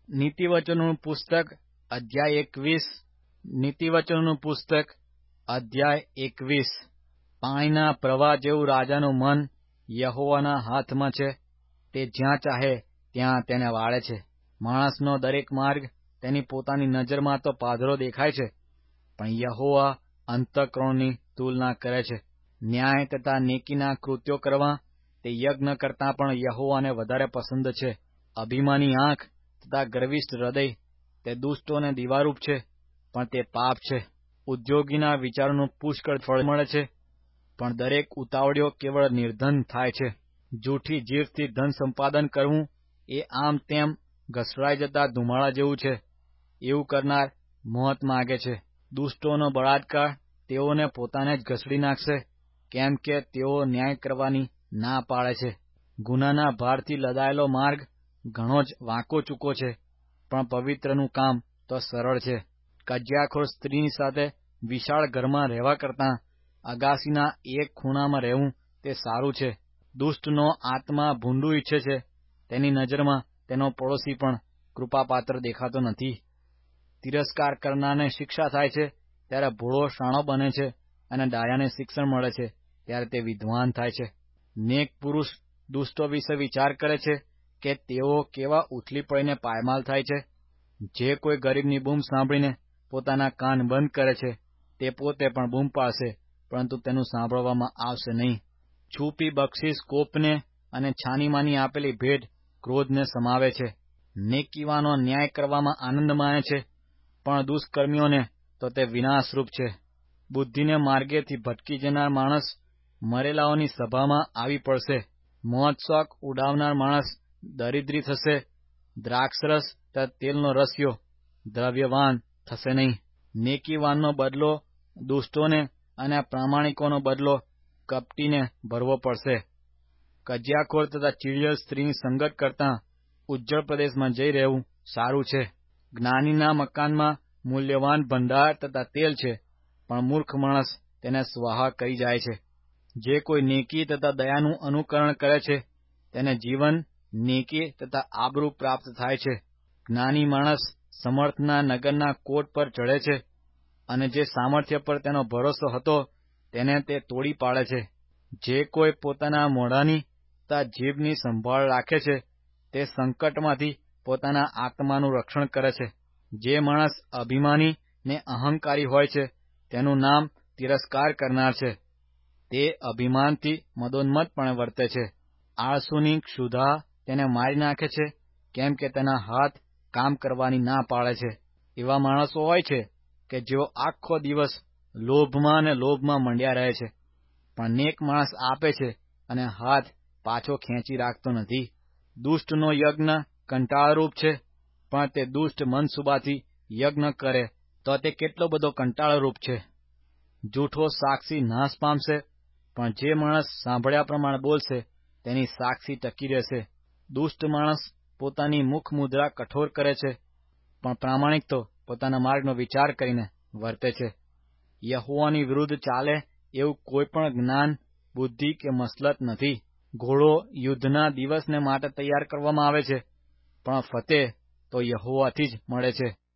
નીતિવચનોનું પુસ્તક અધ્યાય 21. નીતિવચનોનું પુસ્તક અધ્યાય 21. પાણીના પ્રવાહ જેવું રાજાનું મન યહોવાના હાથમાં છે. તે જ્યાં ચાહે ત્યાં તેને વાળે છે. માણસનો દરેક માર્ગ તેની પોતાની નજરમાં તો પાધરો દેખાય છે, પણ યહોવા અંતઃકરણોની તુલના કરે છે. ન્યાય તથા નેકીના કૃત્યો કરવા તે યજ્ઞ કરતાં પણ યહોવાને વધારે પસંદ છે. અભિમાની આંખ તથા ગર્વિષ્ઠ હૃદય તે દુષ્ટોને દીવારૂપ છે, પણ તે પાપ છે. ઉદ્યોગીના વિચારોનું પુષ્કળ ફળ મળે છે, પણ દરેક ઉતાવળિયો કેવળ નિર્ધન થાય છે. જૂઠી જીભથી ધન સંપાદન કરવું એ આમ તેમ ઘસડાઈ જતા ધુમાડા જેવું છે. એવું કરનાર મોત માગે છે. દુષ્ટોનો બળાત્કાર તેઓને પોતાને જ ઘસડી નાખશે, કેમ કે તેઓ ન્યાય કરવાની ના પાડે છે. ગુનાના ભારથી લદાયેલો માર્ગ ઘણો જ વાંકો ચૂકો છે, પણ પવિત્રનું કામ તો સરળ છે. કજિયાખોર સ્ત્રીની સાથે વિશાળ ઘરમાં રહેવા કરતાં અગાસીના એક ખૂણામાં રહેવું તે સારું છે. દુષ્ટનો આત્મા ભૂંડું ઈચ્છે છે, તેની નજરમાં તેનો પડોશી પણ કૃપાપાત્ર દેખાતો નથી. તિરસ્કાર કરનારને શિક્ષા થાય છે ત્યારે ભોળો શાણો બને છે, અને ડાયાને શિક્ષણ મળે છે ત્યારે તે વિદ્વાન થાય છે. નેક પુરુષ દુષ્ટો વિશે વિચાર કરે છે કે તેઓ કેવા ઉથલી પડીને પાયમાલ થાય છે. જે કોઈ ગરીબની બૂમ સાંભળીને પોતાના કાન બંધ કરે છે, તે પોતે પણ બૂમ પાડશે, પરંતુ તેનું સાંભળવામાં આવશે નહીં. છુપી બક્ષિસ કોપને અને છાનીમાની આપેલી ભેટ ક્રોધને સમાવે છે. નેકીવાનો ન્યાય કરવામાં આનંદ માને છે, પણ દુષ્કર્મીઓને તો તે વિનાશરૂપ છે. બુદ્ધિને માર્ગેથી ભટકી જનાર માણસ મરેલાઓની સભામાં આવી પડશે. મોજ શોખ ઉડાવનાર માણસ દરિદ્રી થશે. દ્રાક્ષરસ તથા તેલનો રસિયો દ્રવ્યવાન થશે નહીં. નેકીવાનનો બદલો દુષ્ટોને અને પ્રામાણિકોનો બદલો કપટીને ભરવો પડશે. કજિયાખોર તથા ચીડિયલ સ્ત્રીની સંગત કરતાં ઉજ્જળ પ્રદેશમાં જઈ રહેવું સારું છે. જ્ઞાનીના મકાનમાં મૂલ્યવાન ભંડાર તથા તેલ છે, પણ મૂર્ખ માણસ તેને સ્વાહા કરી જાય છે. જે કોઈ નેકી તથા દયાનું અનુકરણ કરે છે, તેને જીવન, નેકી તથા આબરૂ પ્રાપ્ત થાય છે. જ્ઞાની માણસ સમર્થના નગરના કોટ પર ચઢે છે, અને જે સામર્થ્ય પર તેનો ભરોસો હતો તેને તે તોડી પાડે છે. જે કોઈ પોતાના મોઢાની તથા જીભની સંભાળ રાખે છે, તે સંકટમાંથી પોતાના આત્માનું રક્ષણ કરે છે. જે માણસ અભિમાની ને અહંકારી હોય છે, તેનું નામ તિરસ્કાર કરનાર છે. તે અભિમાનથી મદોન્મત્તપણે વર્તે છે. આળસુની ક્ષુધા તેને મારી નાખે છે, કેમ કે તેના હાથ કામ કરવાની ના પાડે છે. એવા માણસો હોય છે કે જેઓ આખો દિવસ લોભમાં ને લોભમાં મંડ્યા રહે છે, પણ નેક માણસ આપે છે અને હાથ પાછો ખેંચી રાખતો નથી. દુષ્ટનો યજ્ઞ કંટાળારૂપ છે, પણ તે દુષ્ટ મનસુબાથી યજ્ઞ કરે તો તે કેટલો બધો કંટાળારૂપ છે. જૂઠો સાક્ષી નાશ પામશે, પણ જે માણસ સાંભળ્યા પ્રમાણે બોલશે તેની સાક્ષી ટકી રહેશે. દુષ્ટ માણસ પોતાની મુખ મુદ્રા કઠોર કરે છે, પણ પ્રામાણિક તો પોતાના માર્ગનો વિચાર કરીને વર્તે છે. યહોવાની વિરુદ્ધ ચાલે એવું કોઈ પણ જ્ઞાન, બુદ્ધિ કે મસલત નથી. ઘોડો યુદ્ધના દિવસને માટે તૈયાર કરવામાં આવે છે, પણ ફતેહ તો યહોવાથી જ મળે છે.